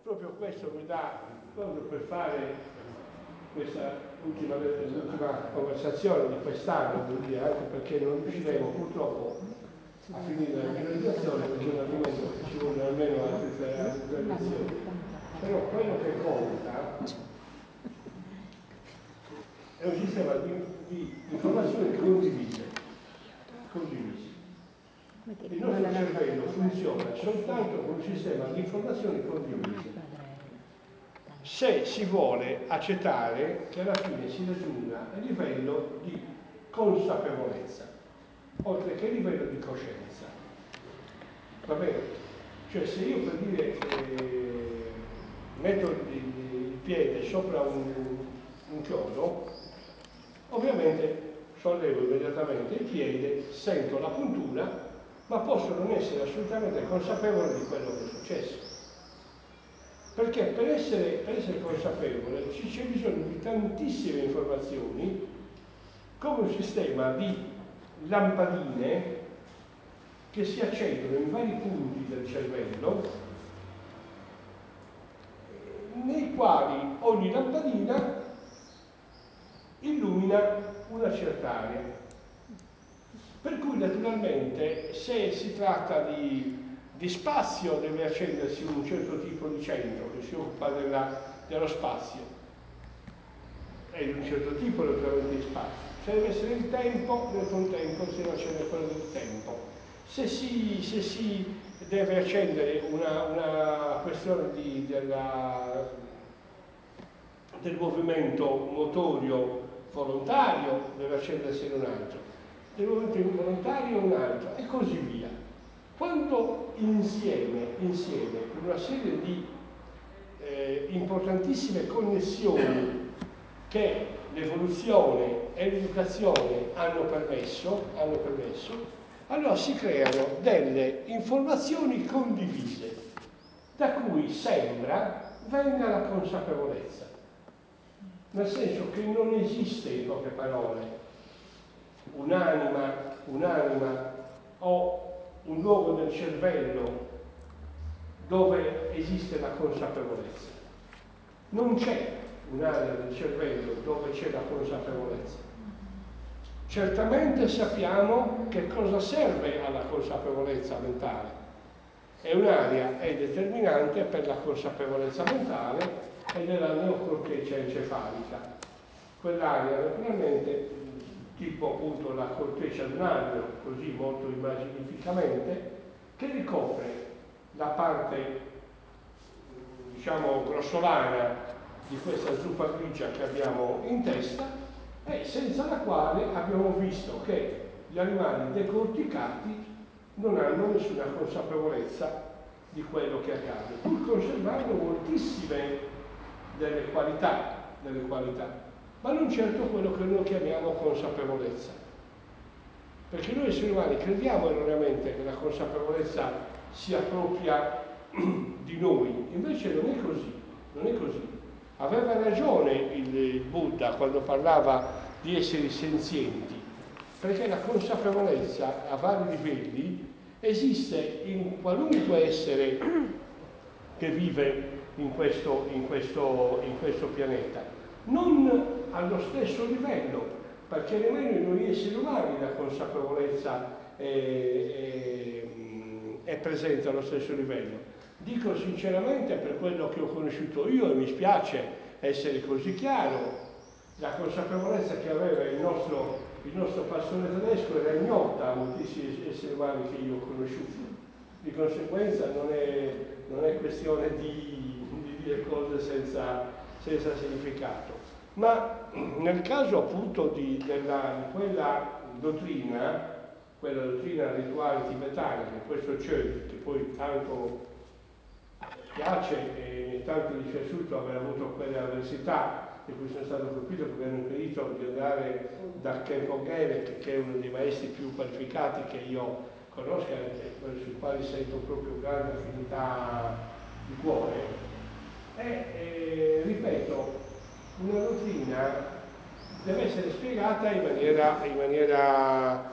proprio questo mi dà, proprio per fare questa ultima conversazione di quest'anno, anche perché non riusciremo purtroppo a finire la realizzazione, perché è un argomento che ci vuole almeno altre tre lezioni. Però quello che conta è un sistema di informazioni condivise. Il nostro cervello funziona soltanto con un sistema di informazioni condivise. Se si vuole accettare che alla fine si raggiunga a livello di consapevolezza, oltre che a livello di coscienza. Va bene? Cioè se io per dire metto il piede sopra un chiodo, ovviamente sollevo immediatamente il piede, sento la puntura, ma posso non essere assolutamente consapevole di quello che è successo. Perché per essere consapevole c'è bisogno di tantissime informazioni, come un sistema di lampadine che si accendono in vari punti del cervello, nei quali ogni lampadina illumina una certa area. Per cui naturalmente se si tratta di spazio deve accendersi un certo tipo di centro che si occupa dello spazio, e di un certo tipo naturalmente di spazio. Se deve essere il tempo, nel contempo si deve accendere quello del tempo. Se si deve accendere una questione del movimento motorio volontario, deve accendersi in un altro, del movimento involontario un altro, e così via. Quando insieme per una serie di importantissime connessioni che l'evoluzione e l'educazione hanno permesso, allora si creano delle informazioni condivise, da cui sembra venga la consapevolezza. Nel senso che non esiste, in poche parole, un'anima o un luogo del cervello dove esiste la consapevolezza. Non c'è un'area del cervello dove c'è la consapevolezza. Certamente sappiamo che cosa serve alla consapevolezza mentale. È un'area determinante per la consapevolezza mentale ed è la neocorteccia encefalica. Quell'area naturalmente, tipo appunto la corteccia di un albero, così molto immaginificamente, che ricopre la parte, diciamo, grossolana di questa zuppa grigia che abbiamo in testa, e senza la quale abbiamo visto che gli animali decorticati non hanno nessuna consapevolezza di quello che accade, pur conservando moltissime delle qualità, ma non certo quello che noi chiamiamo consapevolezza. Perché noi esseri umani crediamo erroneamente che la consapevolezza sia propria di noi, invece non è così. Aveva ragione il Buddha quando parlava di esseri senzienti, perché la consapevolezza a vari livelli esiste in qualunque essere che vive in questo pianeta, non allo stesso livello, perché nemmeno in noi esseri umani la consapevolezza è presente allo stesso livello. Dico sinceramente, per quello che ho conosciuto io, e mi spiace essere così chiaro, la consapevolezza che aveva il nostro pastore tedesco era ignota a moltissimi esseri umani che io ho conosciuto. Di conseguenza non è questione di dire cose senza significato. Ma nel caso appunto di quella dottrina rituale tibetana, che questo Chöd, che poi tanto piace e mi è tanto dispiaciuto aver avuto quelle avversità di cui sono stato colpito, che mi hanno impedito di andare da Khenpo Gyaltsen, che è uno dei maestri più qualificati che io conosca e sui quali sento proprio grande affinità di cuore. E ripeto, una dottrina deve essere spiegata in maniera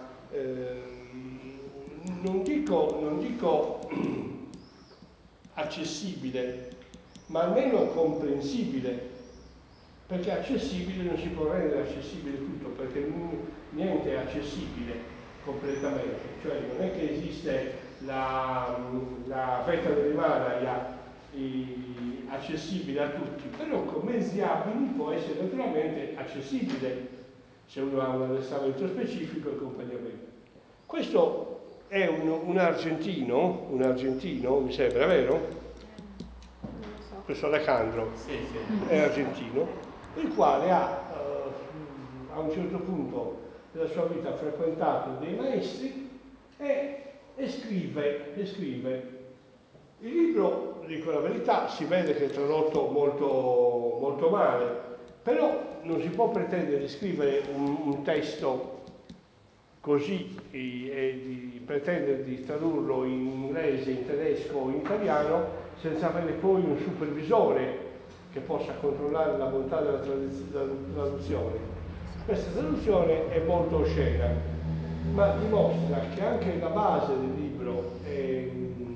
non dico accessibile, ma almeno comprensibile, perché accessibile non si può rendere accessibile tutto, perché niente è accessibile completamente, cioè non è che esiste la fetta dell'Himalaya accessibile a tutti, però con mezzi abili può essere naturalmente accessibile se uno ha un addestramento specifico e compagnia bella. Questo è un argentino, mi sembra, vero? Non lo so. Questo Alejandro Sì, sì. è argentino, il quale a un certo punto della sua vita ha frequentato dei maestri e scrive. Il libro, dico la verità, si vede che è tradotto molto, molto male, però non si può pretendere di scrivere un testo così e di pretendere di tradurlo in inglese, in tedesco o in italiano senza avere poi un supervisore che possa controllare la bontà della traduzione. Questa traduzione è molto oscena, ma dimostra che anche la base del libro è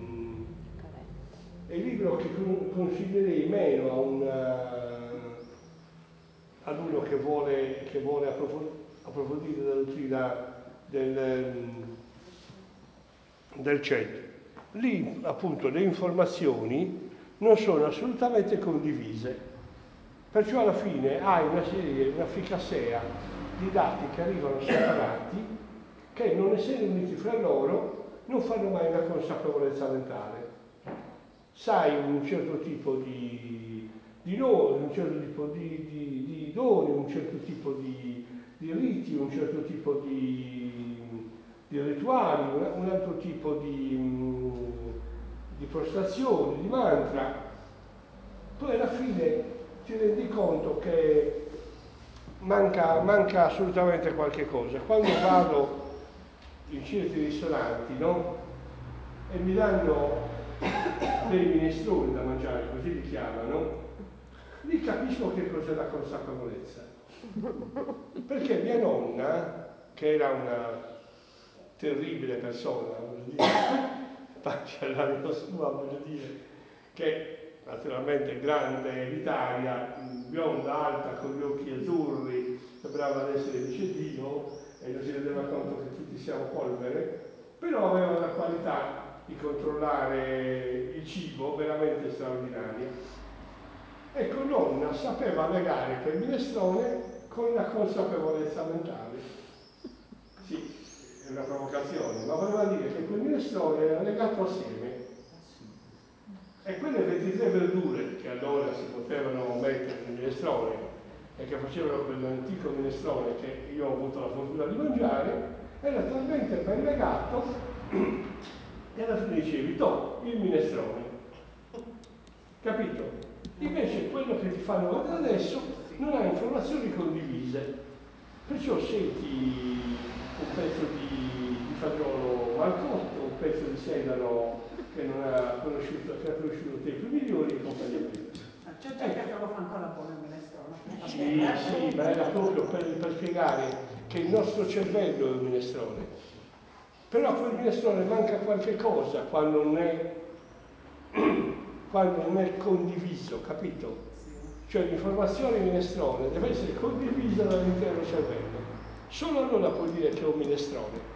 il libro che consiglierei meno ad uno che vuole approfondire la dottrina del CED. Lì appunto le informazioni non sono assolutamente condivise, perciò alla fine hai una ficassea di dati che arrivano separati che, non essendo uniti fra loro, non fanno mai una consapevolezza mentale. Sai un certo tipo di doni, un certo tipo di doni, un certo tipo di riti, un certo tipo di rituali, un altro tipo di prostrazioni, di mantra. Poi alla fine ti rendi conto che manca assolutamente qualche cosa. Quando vado in certi ristoranti, no? E mi danno dei minestroni da mangiare, così li chiamano, lì capisco che cos'è la consapevolezza. Perché mia nonna, che era una terribile persona, voglio dire, pace all'anima sua, voglio dire, che naturalmente grande d'Italia, bionda, alta, con gli occhi azzurri, sembrava ad essere vice Dio e non si rendeva conto che tutti siamo polvere, però aveva una qualità di controllare il cibo veramente straordinaria. Ecco, nonna sapeva legare quel minestrone con la consapevolezza mentale. Sì, è una provocazione, ma voleva dire che quel minestrone era legato assieme. E quelle 23 verdure che allora si potevano mettere nel minestrone e che facevano quell'antico minestrone che io ho avuto la fortuna di mangiare, era talmente ben legato che alla fine dicevi, to, il minestrone. Capito? Invece quello che ti fanno vedere adesso non ha informazioni condivise. Perciò senti un pezzo di fagiolo mal cotto, un pezzo di sedano che non ha conosciuto, che ha conosciuto tempi migliori e compagnia bella. C'è gente che lo fa ancora buono il minestrone. Sì, ma era proprio per spiegare che il nostro cervello è un minestrone. Però a quel minestrone manca qualche cosa quando non è condiviso, capito? Cioè l'informazione minestrone deve essere condivisa dall'intero cervello. Solo allora puoi dire che è un minestrone.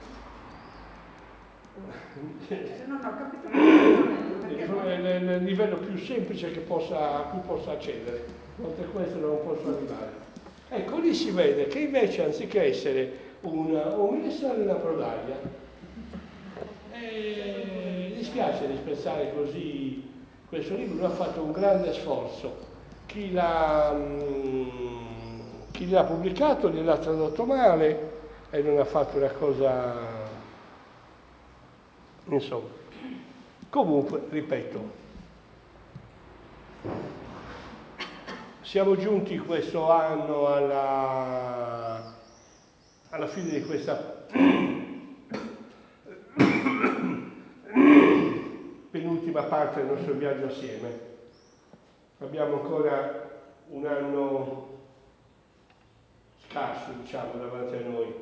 Non ho capito perché. È il livello più semplice che possa accedere, oltre questo non posso arrivare. Ecco, lì si vede che invece anziché essere un minestrone è una brodaglia. E dispiace dispensare così questo libro, lui ha fatto un grande sforzo. Chi l'ha pubblicato gliel'ha tradotto male e non ha fatto una cosa, insomma. Comunque, ripeto, siamo giunti questo anno alla fine di questa penultima parte del nostro viaggio assieme. Abbiamo ancora un anno scarso, diciamo, davanti a noi.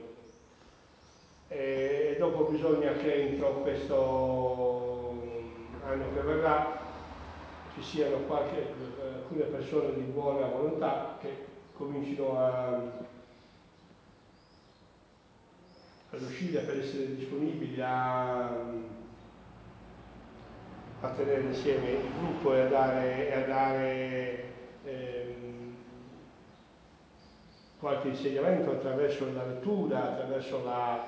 E dopo bisogna che entro questo anno che verrà ci siano alcune persone di buona volontà che comincino ad uscire per essere disponibili a tenere insieme il gruppo e a dare qualche insegnamento attraverso la lettura, attraverso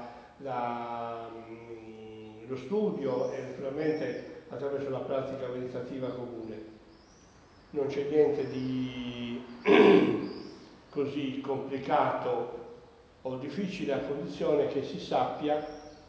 lo studio e naturalmente attraverso la pratica meditativa comune. Non c'è niente di così complicato o difficile, a condizione che si sappiano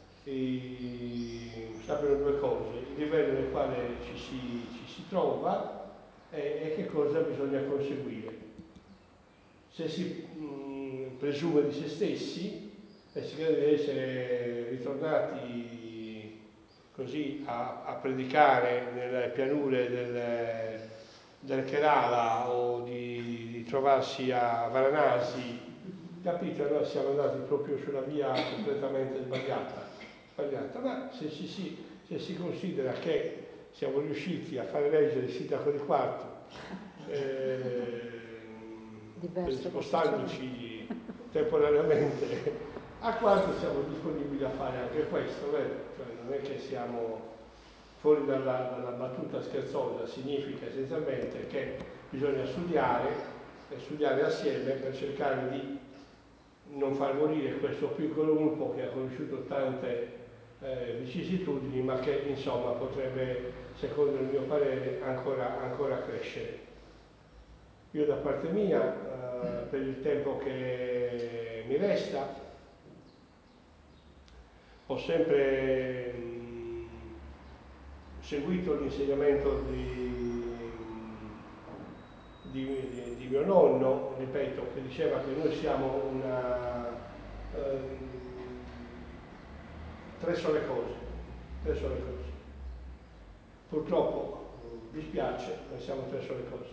due cose: il livello nel quale ci si trova e che cosa bisogna conseguire. Se si presume di se stessi e si crede di essere ritornati così a predicare nelle pianure del Kerala o di trovarsi a Varanasi, capite? Noi siamo andati proprio sulla via completamente sbagliata. Ma se si considera che siamo riusciti a fare eleggere il sindaco di Quarto, spostandoci temporaneamente a Quarto, siamo disponibili a fare anche questo, vero? Cioè, non è che siamo fuori dalla battuta scherzosa, significa essenzialmente che bisogna studiare e studiare assieme per cercare di non far morire questo piccolo gruppo che ha conosciuto tante vicissitudini, ma che insomma potrebbe, secondo il mio parere, ancora crescere. Io da parte mia, per il tempo che mi resta, ho sempre seguito l'insegnamento di mio nonno, ripeto, che diceva che noi siamo tre sole cose. Purtroppo, dispiace, ma siamo tre sole cose.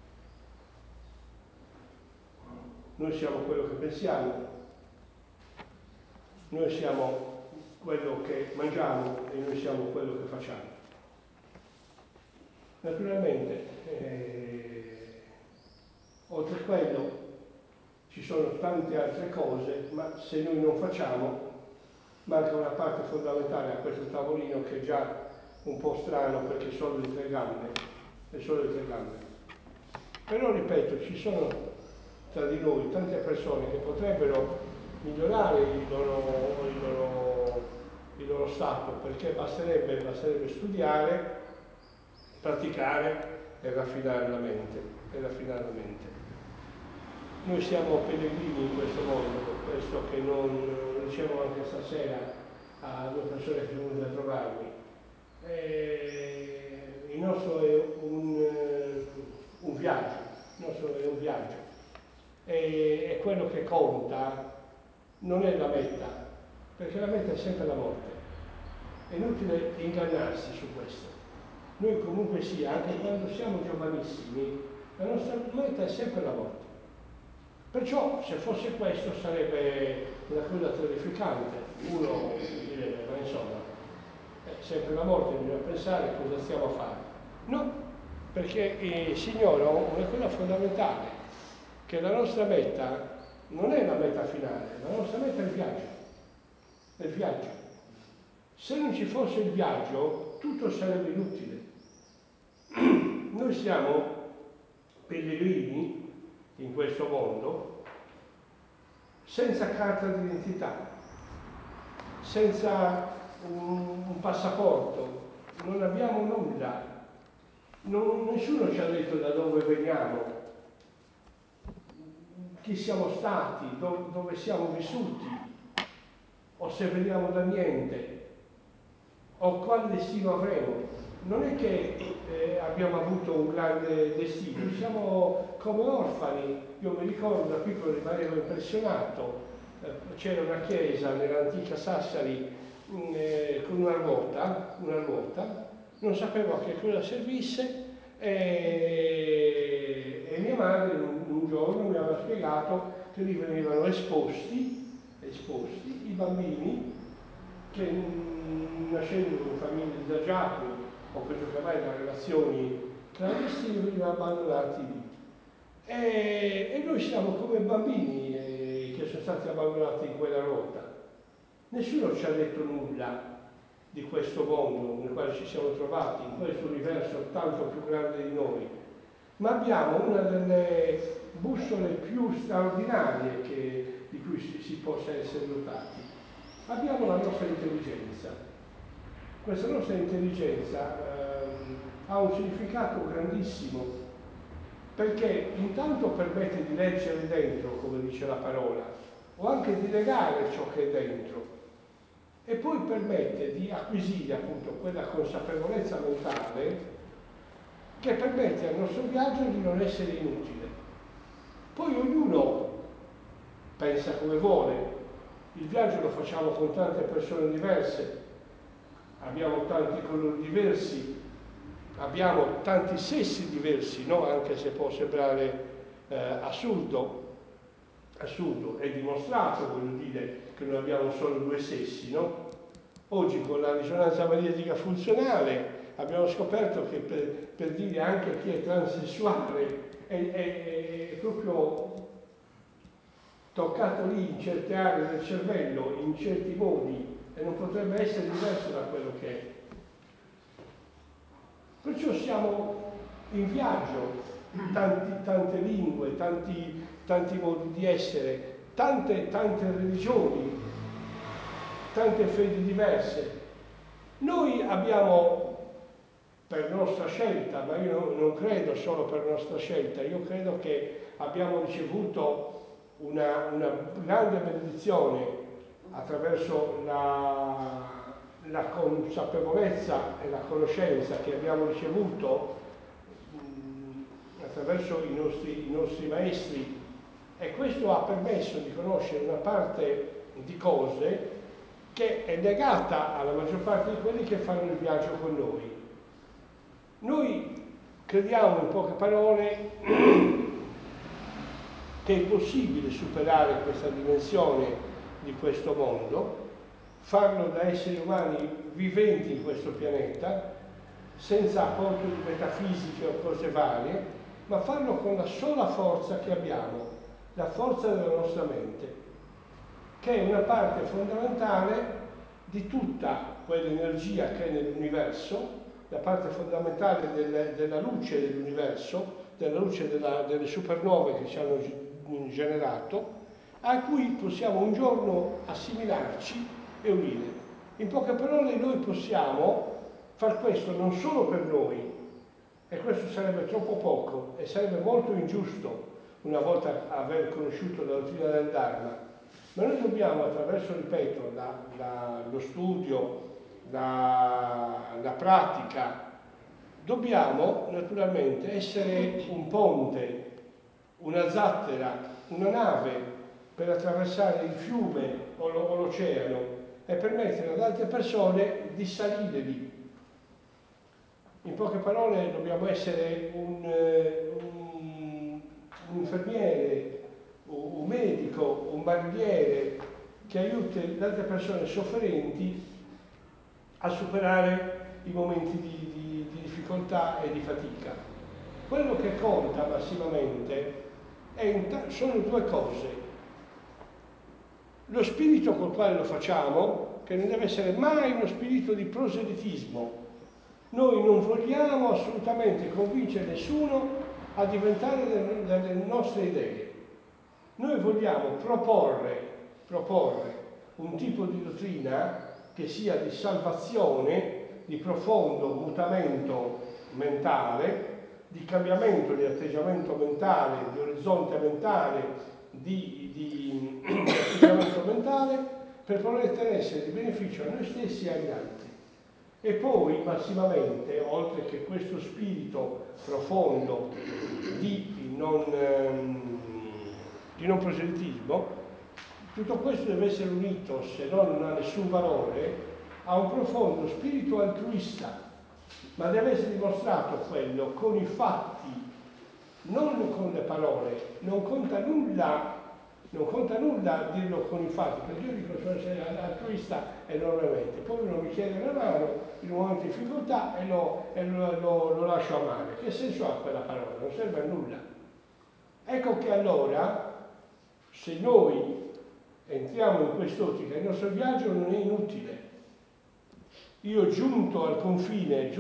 Noi siamo quello che pensiamo, noi siamo quello che mangiamo e noi siamo quello che facciamo. Naturalmente, oltre a quello, ci sono tante altre cose, ma se noi non facciamo, manca una parte fondamentale a questo tavolino che è già un po' strano perché sono le tre gambe. Però, ripeto, ci sono tra di noi tante persone che potrebbero migliorare il loro stato, perché basterebbe studiare, praticare e raffinare la mente. Noi siamo pellegrini in questo mondo, per questo che non dicevo anche stasera a due persone che sono venute a trovarmi. Il nostro è un viaggio, e quello che conta non è la meta, perché la meta è sempre la morte. È inutile ingannarsi su questo. Noi comunque sia, anche quando siamo giovanissimi, la nostra meta è sempre la morte. Perciò, se fosse questo, sarebbe una cosa terrificante. Uno direbbe, ma insomma, sempre la morte, bisogna pensare cosa stiamo a fare. No, perché si ignora una cosa fondamentale, che la nostra meta non è la meta finale, la nostra meta è il viaggio. Se non ci fosse il viaggio, tutto sarebbe inutile. Noi siamo pellegrini in questo mondo senza carta d'identità, senza un passaporto, non abbiamo nulla. Nessuno ci ha detto da dove veniamo, chi siamo stati, dove siamo vissuti, o se veniamo da niente, o quale destino avremo. Non è che abbiamo avuto un grande destino, siamo come orfani. Io mi ricordo da piccolo, rimanevo impressionato, c'era una chiesa nell'antica Sassari con una ruota, non sapevo a che cosa servisse, e mia madre un giorno mi aveva spiegato che lì venivano esposti i bambini che nascendo in famiglie disagiate o peggio che mai da relazioni clandestini venivano abbandonati lì. E noi siamo come bambini che sono stati abbandonati in quella rotta. Nessuno ci ha detto nulla di questo mondo nel quale ci siamo trovati, in questo universo tanto più grande di noi, ma abbiamo una delle bussole più straordinarie di cui si possa essere dotati. Abbiamo la nostra intelligenza. Questa nostra intelligenza ha un significato grandissimo, perché intanto permette di leggere dentro, come dice la parola, o anche di legare ciò che è dentro, e poi permette di acquisire appunto quella consapevolezza mentale che permette al nostro viaggio di non essere inutile. Poi ognuno pensa come vuole, il viaggio lo facciamo con tante persone diverse, abbiamo tanti colori diversi, abbiamo tanti sessi diversi, no? Anche se può sembrare assurdo, è dimostrato, voglio dire, che noi abbiamo solo due sessi, no? Oggi con la risonanza magnetica funzionale abbiamo scoperto che per dire anche chi è transessuale è proprio toccato lì in certe aree del cervello, in certi modi, e non potrebbe essere diverso da quello che è. Perciò siamo in viaggio, tante lingue, tanti modi di essere, tante religioni, tante fedi diverse. Noi abbiamo, per nostra scelta, ma io non credo solo per nostra scelta, io credo che abbiamo ricevuto una grande benedizione attraverso la consapevolezza e la conoscenza che abbiamo ricevuto attraverso i nostri maestri, e questo ha permesso di conoscere una parte di cose che è legata alla maggior parte di quelli che fanno il viaggio con noi. Noi crediamo, in poche parole, che è possibile superare questa dimensione di questo mondo, farlo da esseri umani viventi in questo pianeta, senza apporto di metafisiche o cose varie, ma farlo con la sola forza che abbiamo, la forza della nostra mente, che è una parte fondamentale di tutta quell'energia che è nell'universo, la parte fondamentale della luce dell'universo, della luce delle supernove che ci hanno generato, a cui possiamo un giorno assimilarci e unire. In poche parole, noi possiamo far questo non solo per noi, e questo sarebbe troppo poco e sarebbe molto ingiusto una volta aver conosciuto la dottrina del Dharma, ma noi dobbiamo, attraverso, ripeto, lo studio, la pratica, dobbiamo naturalmente essere un ponte, una zattera, una nave per attraversare il fiume o l'oceano e permettere ad altre persone di salire lì. In poche parole, dobbiamo essere un infermiere, un medico, un barriere che aiuti le altre persone sofferenti a superare i momenti di difficoltà e di fatica. Quello che conta massimamente sono due cose. Lo spirito col quale lo facciamo, che non deve essere mai uno spirito di proselitismo. Noi non vogliamo assolutamente convincere nessuno a diventare delle nostre idee. Noi vogliamo proporre un tipo di dottrina che sia di salvazione, di profondo mutamento mentale, di cambiamento di atteggiamento mentale, di orizzonte mentale, di atteggiamento mentale, per poter essere di beneficio a noi stessi e agli altri. E poi, massimamente, oltre che questo spirito profondo di non proselitismo, tutto questo deve essere unito, se no non ha nessun valore, a un profondo spirito altruista, ma deve essere dimostrato quello con i fatti, non con le parole. Non conta nulla Non conta nulla dirlo con i fatti, perché io dico sono altruista enormemente, poi uno mi chiede una mano in un momento di difficoltà e lo lascio a male. Che senso ha quella parola? Non serve a nulla. Ecco che allora, se noi entriamo in quest'ottica, il nostro viaggio non è inutile. Io giunto al confine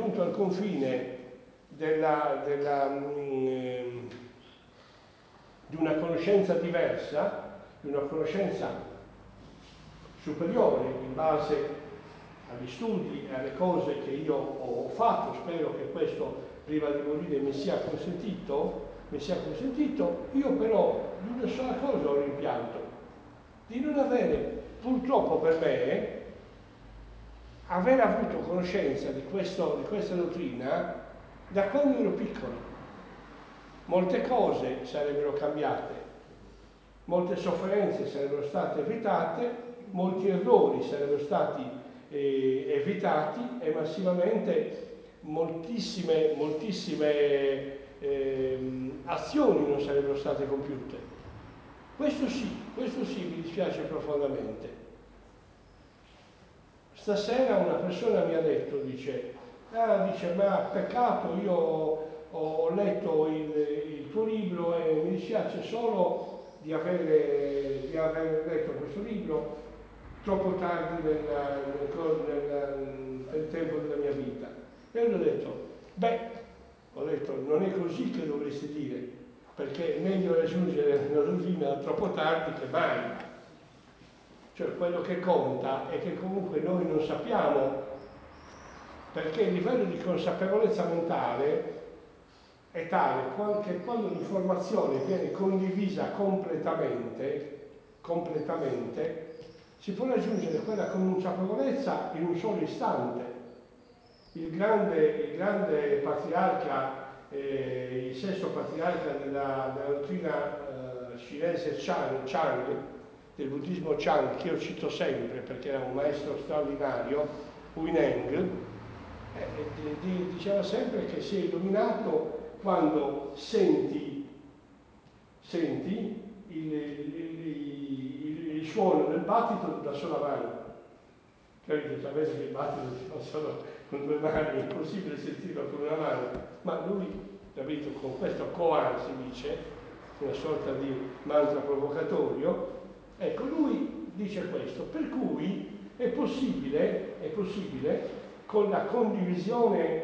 di una conoscenza diversa, di una conoscenza superiore in base agli studi e alle cose che io ho fatto, spero che questo prima di morire mi sia consentito, io però di una sola cosa ho rimpianto, di non avere, purtroppo per me, aver avuto conoscenza di questa dottrina da quando ero piccolo. Molte cose sarebbero cambiate, molte sofferenze sarebbero state evitate, molti errori sarebbero stati evitati e massivamente moltissime azioni non sarebbero state compiute. Questo sì, mi dispiace profondamente. Stasera una persona mi ha detto, dice, ma peccato, io ho letto il tuo libro e mi dispiace solo di aver letto questo libro troppo tardi nel tempo della mia vita. E io gli ho detto, non è così che dovresti dire, perché è meglio raggiungere la dottrina troppo tardi che mai. Cioè quello che conta è che comunque noi non sappiamo, perché il livello di consapevolezza mentale è tale che quando l'informazione viene condivisa completamente, si può raggiungere quella consapevolezza in un solo istante. Il grande patriarca, il sesto patriarca della dottrina cinese Chang, del buddismo Chang, che io cito sempre perché era un maestro straordinario, Huineng, diceva sempre che si è illuminato quando senti il suono del battito da sola mano. Capite? Sapete che il battito si fa solo con due mani, è impossibile sentirlo con una mano, ma lui, capito, con questo koan si dice, una sorta di mantra provocatorio, ecco, lui dice questo, per cui è possibile con la condivisione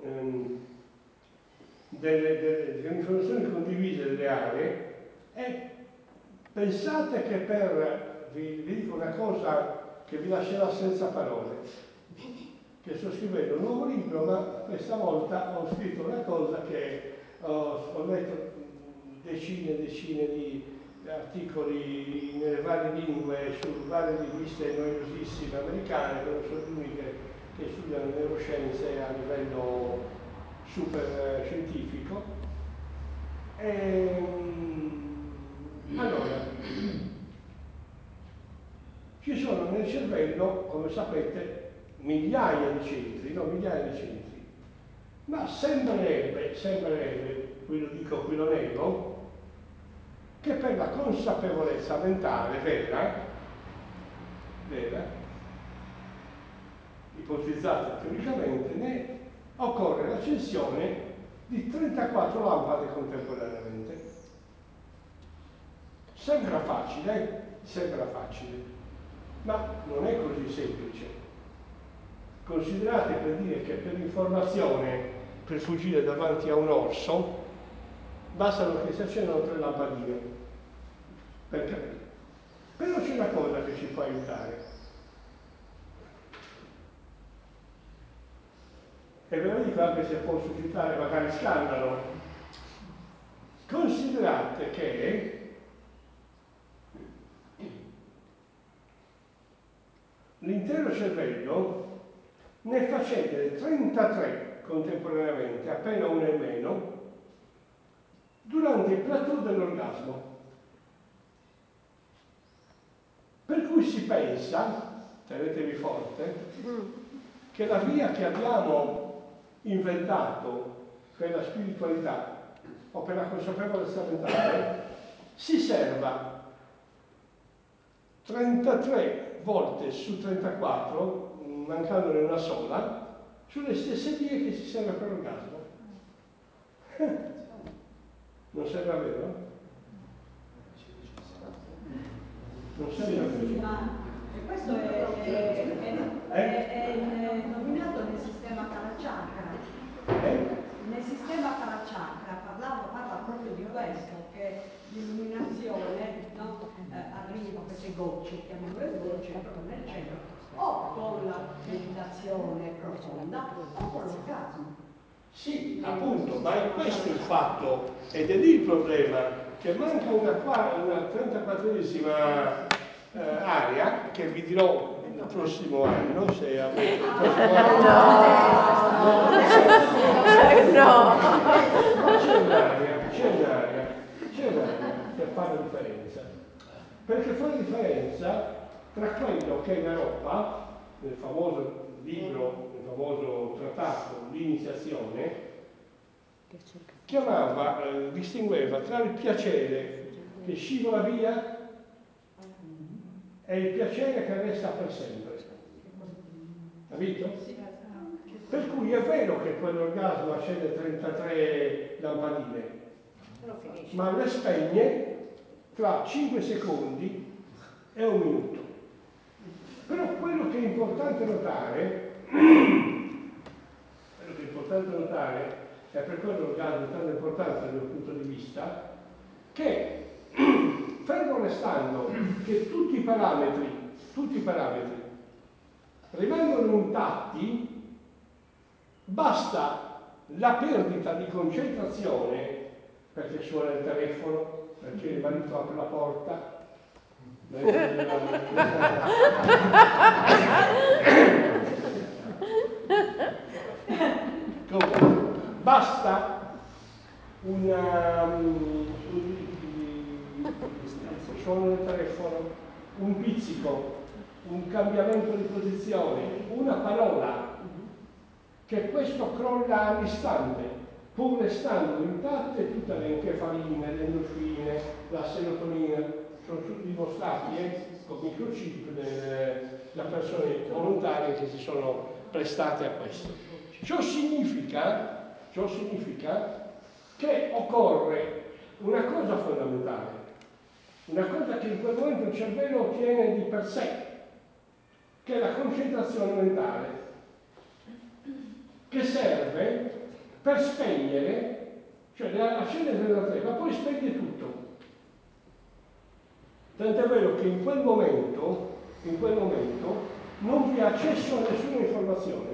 delle informazioni condivise delle aree, e pensate che vi dico una cosa che vi lascerà senza parole, che sto scrivendo un nuovo libro, ma questa volta ho scritto una cosa che ho letto decine di articoli nelle varie lingue, su varie riviste noiosissime americane, dove sono gli unici che studiano neuroscienze a livello super scientifico. Allora, ci sono nel cervello, come sapete, migliaia di centri, ma sembrerebbe, qui lo dico, qui lo nego, che per la consapevolezza mentale vera, ipotizzata teoricamente, ne occorre l'accensione di 34 lampade contemporaneamente. Sembra facile, ma non è così semplice. Considerate, per dire, che per l'informazione, per fuggire davanti a un orso, bastano che si accendano 3 lampadine per capire. Però c'è una cosa che ci può aiutare. E ve lo dico anche se può suscitare magari scandalo. Considerate che l'intero cervello ne fa accendere 33 contemporaneamente, appena una in meno, durante il plateau dell'orgasmo. Per cui si pensa, tenetevi forte, che la via che abbiamo inventato per la spiritualità o per la consapevolezza mentale si serva 33 volte su 34, mancandone una sola, sulle stesse vie che si serve per l'orgasmo. Non sembra vero? Non sembra vero? Sì, ma questo è nominato nel sistema Kalachakra. Nel sistema Kalachakra parla proprio di questo, che l'illuminazione, no, arriva queste gocce, chiamiamole gocce, proprio nel centro, o con la meditazione profonda o con l'orgasmo. Sì, appunto, ma è questo il fatto, ed è lì il problema, che manca una 34esima area, che vi dirò il prossimo anno, se avete il prossimo anno. No. C'è un'area che fa la differenza. Perché fa la differenza tra quello che è l'Europa, nel famoso libro, nel famoso trattato, l'iniziazione, chiamava, distingueva tra il piacere che scivola via e il piacere che resta per sempre. Capito? Per cui è vero che quell'orgasmo accende 33 lampadine, ma le spegne tra 5 secondi e 1 minuto. Però quello che è importante notare, e per quello l'orgasmo è tanto importante dal mio punto di vista, che fermo restando che tutti i parametri rimangono intatti, basta la perdita di concentrazione, perché suona il telefono, perché il marito apre la porta, basta suono del telefono, un pizzico, un cambiamento di posizione, una parola, che questo crolla all'istante, pur restando intatte tutte le enchefaline, le endorfine, la serotonina, sono tutti dimostrati con microchip da persone volontarie che si sono prestate a questo. Ciò significa che occorre una cosa fondamentale, una cosa che in quel momento il cervello ottiene di per sé, che è la concentrazione mentale, che serve per spegnere, cioè accendere della treva, poi spegne tutto. Tant'è vero che in quel momento non vi è accesso a nessuna informazione.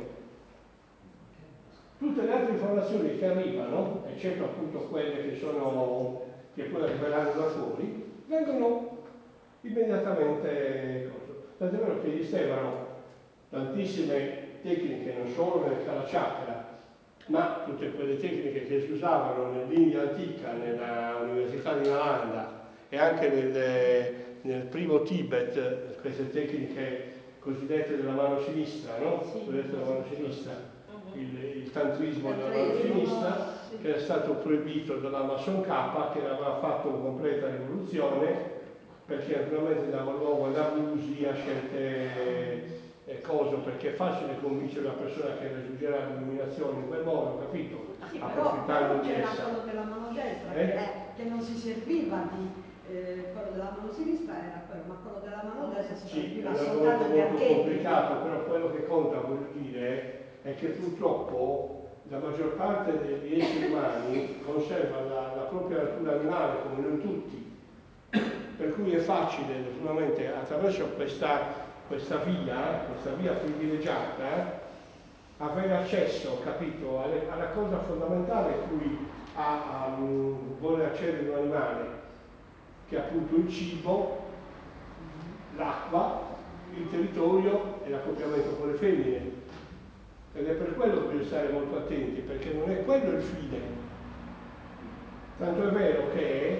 Tutte le altre informazioni che arrivano, eccetto appunto quelle che poi arriveranno da fuori, vengono immediatamente cose. Tant'è vero che esistevano tantissime tecniche, non solo nel Kalachakra, ma tutte quelle tecniche che si usavano nell'India antica, nella Università di Nalanda e anche nel primo Tibet, queste tecniche cosiddette della mano sinistra, no? Cosiddette della mano sinistra. Il tantrismo della mano sinistra, che è stato proibito dalla Mason K, che aveva fatto una completa rivoluzione, perché naturalmente dava luogo ad abusi, a scelte cose, perché è facile convincere una persona che raggiungerà l'illuminazione in quel modo, capito? Sì, approfittando di c'era essa. quello della mano destra, che non si serviva di quello della mano sinistra, era quello, ma quello della mano destra si serviva soltanto di molto archetipi. complicato, però quello che conta, voglio dire, è che purtroppo la maggior parte degli esseri umani conserva la propria natura animale, come noi tutti, per cui è facile naturalmente attraverso questa via privilegiata, avere accesso, capito, alla cosa fondamentale a cui vuole accedere un animale, che è appunto il cibo, l'acqua, il territorio e l'accoppiamento con le femmine. Ed è per quello che bisogna stare molto attenti, perché non è quello il fine. Tanto è vero che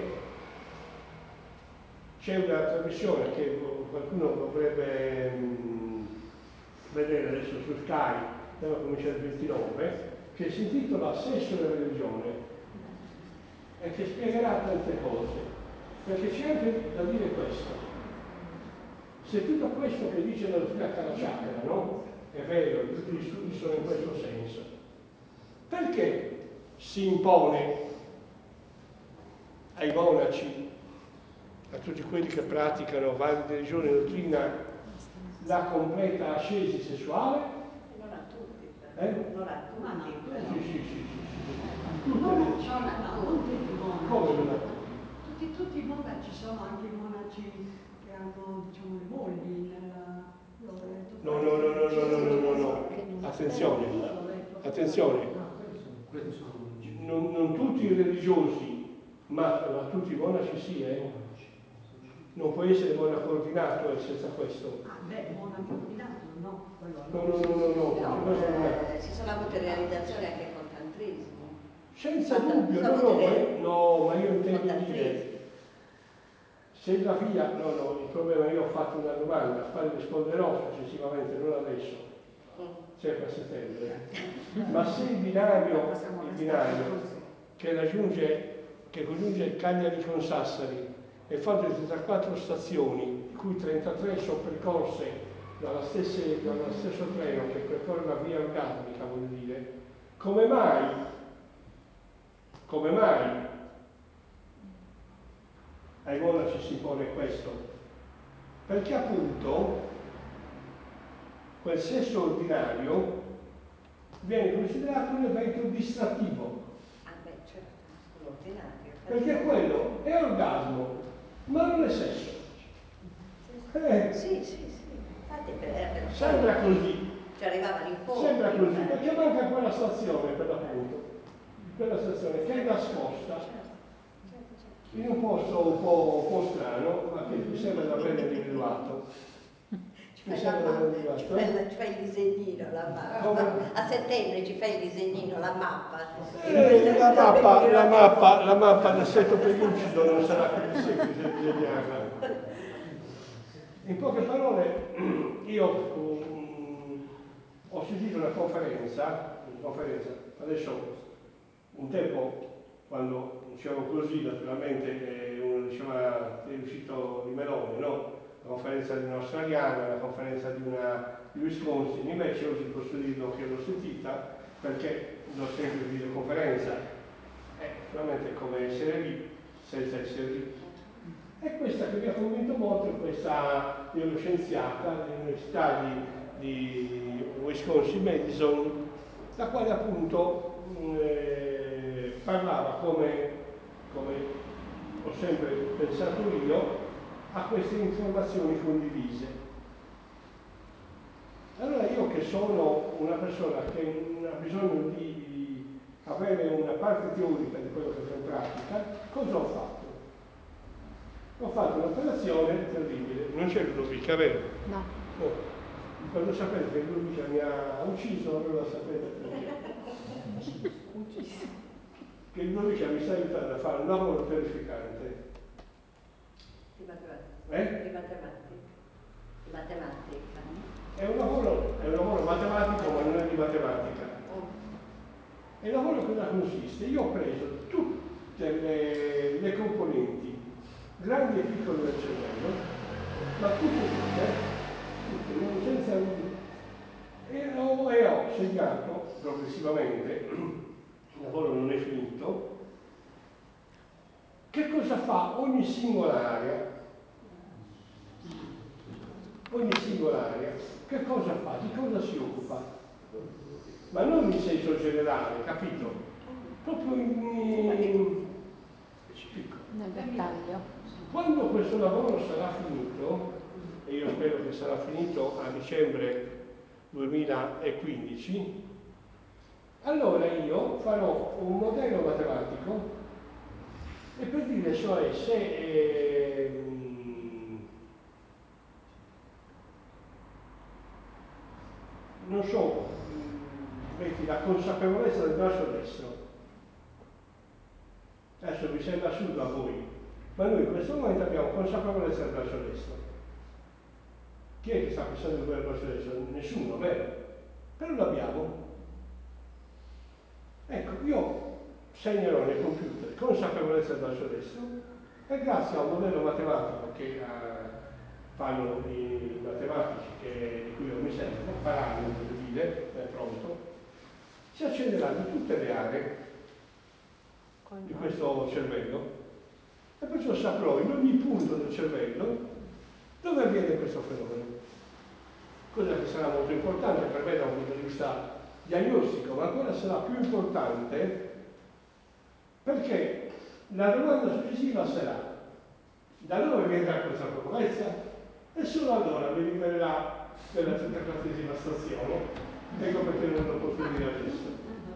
c'è una trasmissione che qualcuno dovrebbe vedere adesso su Sky, comincia il 29, che si intitola Sesso e religione, e che spiegherà tante cose, perché c'è anche da dire questo. Se tutto questo che dice la dottrina Kalachakra, no? È vero, tutti gli studi sono in questo senso. Perché si impone ai monaci, a tutti quelli che praticano varie religioni e dottrina, la completa ascesi sessuale? Non a tutti, Non a tutti. Sì. Non tutti i monaci. Come non a tutti? Tutti i monaci, sono anche i monaci che hanno, diciamo, le mogli nella... No. Attenzione. Non tutti i religiosi, ma tutti i monaci sì, Non può essere monaco ordinato senza questo. Monaco ordinato, no. No. Ci sono avute realizzazioni anche con tantrismo. Senza dubbio, no, ma io intendo dire, se la via, il problema, io ho fatto una domanda, poi risponderò successivamente, non adesso, cerca a settembre, ma se il binario che congiunge il Cagliari con Sassari è fatto di 34 stazioni, di cui 33 sono percorse dallo stesso treno che percorre la via orgasmica, voglio dire, come mai ai monaci si impone questo? Perché appunto quel sesso ordinario viene considerato un evento distrattivo. Certo, l'ordinario. Perché quello è orgasmo, ma non è sesso. Sì. Infatti Sembra così. ci arrivavano in fondo. Sembra così, perché manca quella stazione per l'appunto. Quella stazione che è nascosta in un posto un po' strano, ma che mi sembra di aver individuato. Ci fai il disegnino, la mappa. A settembre ci fai il disegnino, la mappa. La mappa del Seto Pelucido non sarà così semplice disegnarla. In poche parole, io ho sentito una conferenza, adesso un tempo, quando dicevo così, naturalmente uno diceva è uscito di Meloni, no? La conferenza di un'australiana, la conferenza di Wisconsin, invece oggi posso dirlo che l'ho sentita perché l'ho sempre in videoconferenza, naturalmente come essere lì, senza essere lì. E questa che mi ha convinto molto è questa neuroscienziata dell'Università di Wisconsin-Madison, la quale appunto parlava come ho sempre pensato io, a queste informazioni condivise. Allora io che sono una persona che ha bisogno di avere una parte teorica di quello che fa in pratica, cosa ho fatto? Ho fatto un'operazione terribile, non c'è Ludovica, vero? No. Quando sapete che Ludovica mi ha ucciso, allora sapete perché. Che Ludovica mi sta aiutando a fare un lavoro terrificante. Di matematica. Di matematica. È un lavoro matematico, ma non è di matematica. E il lavoro cosa consiste? Io ho preso tutte le componenti, grandi e piccole del cervello, ma tutte, senza e ho segnato progressivamente, il lavoro non è finito, che cosa fa ogni singola area, che cosa fa, di cosa si occupa, ma non in senso generale, capito? Proprio in specifico. Nel dettaglio. Quando questo lavoro sarà finito, e io spero che sarà finito a dicembre 2015, allora io farò un modello matematico e per dire cioè se non so, metti la consapevolezza del braccio destro. Adesso vi sembra assurdo a voi, ma noi in questo momento abbiamo consapevolezza del braccio destro. Chi è che sta pensando di quel braccio destro? Nessuno, vero? Però l'abbiamo. Ecco, io segnerò nel computer consapevolezza del braccio destro e grazie a un modello matematico che fanno i matematici di cui io mi servo, faranno per dire, è pronto, si accederanno tutte le aree di questo cervello e perciò saprò in ogni punto del cervello dove avviene questo fenomeno. Cosa che sarà molto importante per me da un punto di vista diagnostico, ma ancora sarà più importante perché la domanda successiva sarà: da dove viene questa concorrenza? E solo allora mi rivelerà della 34esima stazione. Ecco perché non lo posso dire adesso.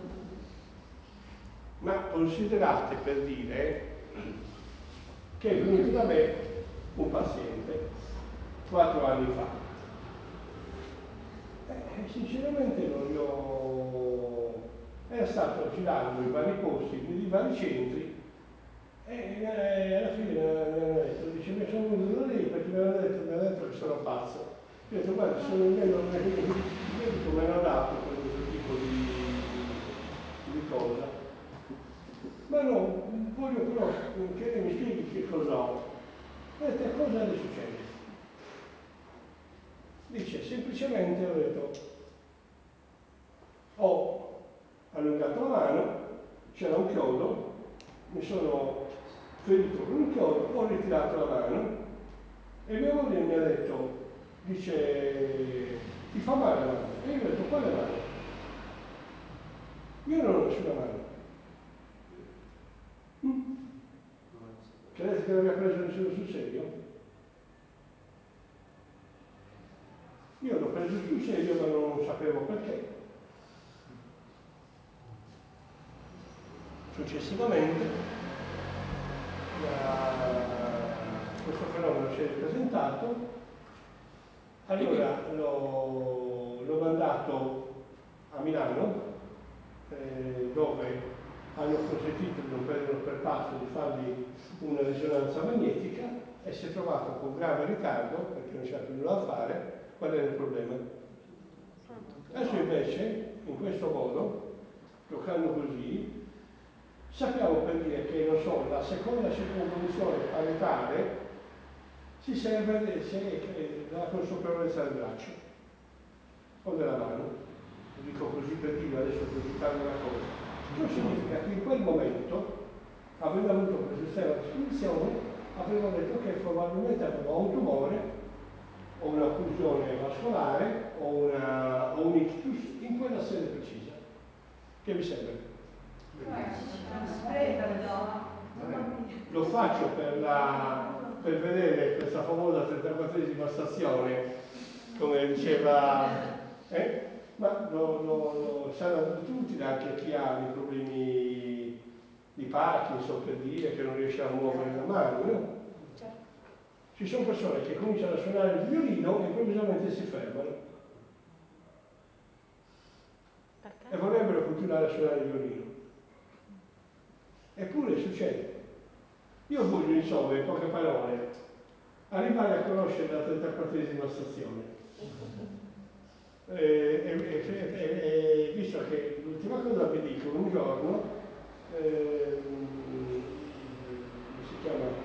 Ma considerate, per dire, che è venuto da me un paziente 4 anni fa. Sinceramente non gli ho... era stato girando in vari posti, in vari centri, e alla fine mi hanno detto, dice, mi sono venuto da lì perché mi hanno detto che sono pazzo. Io ho detto, guarda, sono in medico, mi hanno dato questo tipo di cosa. Ma no, voglio però che mi spieghi che cosa ho. Ho detto, cosa le succede? Dice, semplicemente ho detto, ho allungato la mano, c'era un chiodo, mi sono ferito con un chiodo, ho ritirato la mano e mia moglie mi ha detto, dice, ti fa male la mano? E io ho detto, quale mano? Io non ho nessuna mano. Credete che non mi ha preso nessuno sul serio? Io l'ho preso sul serio ma non sapevo perché. Successivamente questo fenomeno si è presentato, allora l'ho mandato a Milano dove hanno consentito di non perdere per passo di fargli una risonanza magnetica e si è trovato con grave ritardo perché non c'era più nulla da fare. Qual era il problema? Adesso invece, in questo modo, giocando così, sappiamo per dire che, non so, la seconda circonvoluzione paretale si serve della consapevolezza del braccio o della mano. Lo dico così per dire, adesso per citare una cosa. Ciò significa che in quel momento, avendo avuto questo sistema di disposizione, avevo detto che probabilmente avevo un tumore o una occlusione vascolare o un ictus in quella sede precisa. Che mi serve? Lo faccio per vedere questa famosa 34esima stazione, come diceva, ma sarà utile anche a chi ha dei problemi di Parkinson, per dire, che non riesce a muovere la mano, no? Ci sono persone che cominciano a suonare il violino e improvvisamente si fermano. E vorrebbero continuare a suonare il violino. Eppure succede. Io voglio, insomma, in poche parole, arrivare a conoscere la 34esima stazione. Visto che l'ultima cosa vi dico, un giorno, come si chiama?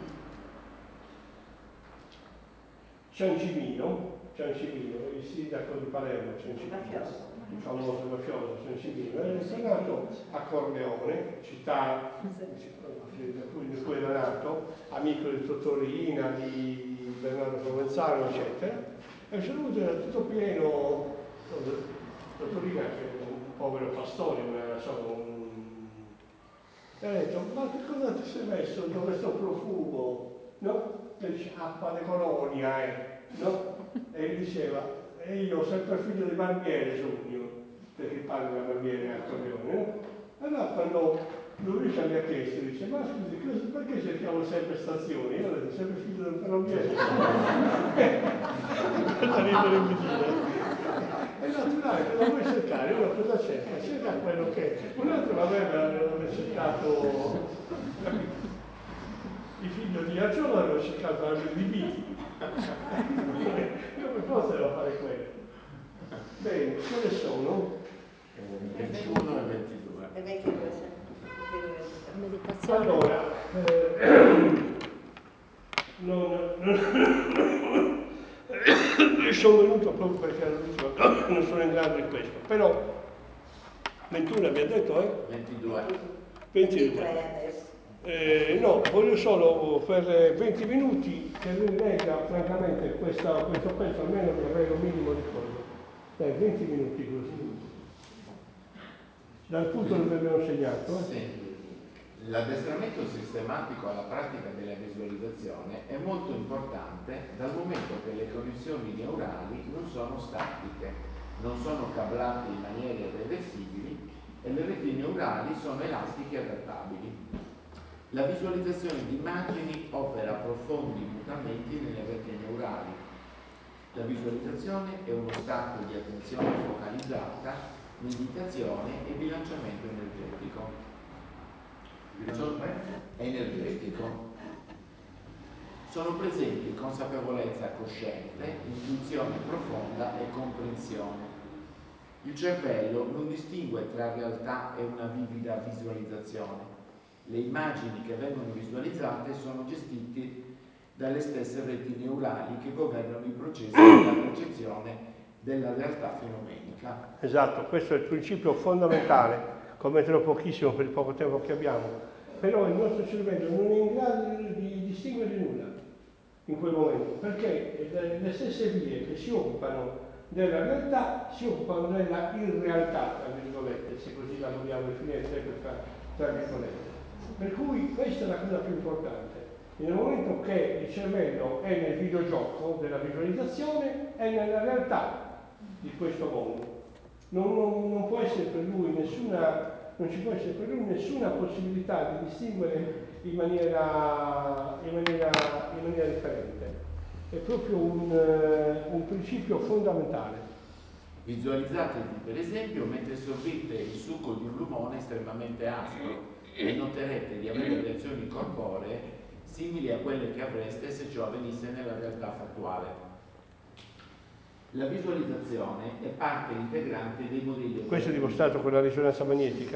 Ciancimino, il sindaco di Palermo, Ciancimino, il famoso mafioso Ciancimino, è tornato a Corleone, città da cui era nato, amico di Tottorina, di Bernardo Provenzano, eccetera, e il saluto era tutto pieno. Tottorina, che è un povero pastore, e ha detto, ma che cosa ti sei messo dove sto profumo? No? E dice, acqua di colonia, no? E gli diceva, e io ho sempre figlio di barbiere sogno, perché parlo da barbiere a Corleone, no? Allora quando Luisa mi ha chiesto, dice, ma scusi, perché cerchiamo sempre stazioni? Io ho detto, sempre figlio del ferroviario. Cosa ridere di dire? È naturale, cosa vuoi cercare? Uno cosa cerca? Cerca quello che... Un altro aveva cercato... Il figlio di Agiolo aveva cercato anche di Biti. Io per forza devo fare quello. Bene, quelle sono? 21 e 22. Le vecchie cose. Meditazione. Allora, sono venuto proprio perché era l'ultima cosa, non sono in grado di questo, però 21 abbiamo detto, 22. 22. adesso. No, voglio solo per 20 minuti che lui legga francamente questo pezzo, almeno di avere un minimo di cosa. 20 minuti così. Dal punto dove abbiamo segnato. Sì. L'addestramento sistematico alla pratica della visualizzazione è molto importante dal momento che le connessioni neurali non sono statiche, non sono cablate in maniere irreversibili e le reti neurali sono elastiche e adattabili. La visualizzazione di immagini opera profondi mutamenti nelle reti neurali. La visualizzazione è uno stato di attenzione focalizzata, meditazione e bilanciamento energetico. Sono presenti consapevolezza cosciente, intuizione profonda e comprensione. Il cervello non distingue tra realtà e una vivida visualizzazione. Le immagini che vengono visualizzate sono gestite dalle stesse reti neurali che governano i processi della percezione della realtà fenomenica. Esatto, questo è il principio fondamentale, commetterò pochissimo per il poco tempo che abbiamo, però il nostro cervello non è in grado di distinguere nulla in quel momento, perché le stesse vie che si occupano della realtà si occupano della irrealtà, tra virgolette, se così la vogliamo definire sempre tra virgolette. Per cui questa è la cosa più importante. Nel momento che il cervello è nel videogioco della visualizzazione, è nella realtà di questo mondo. Non può essere per lui non ci può essere per lui nessuna possibilità di distinguere in maniera differente. È proprio un principio fondamentale. Visualizzatevi per esempio mentre sorvite il succo di un limone estremamente aspro e noterete di avere reazioni corporee simili a quelle che avreste se ciò avvenisse nella realtà fattuale. La visualizzazione è parte integrante dei modelli. Questo è dimostrato con la risonanza magnetica.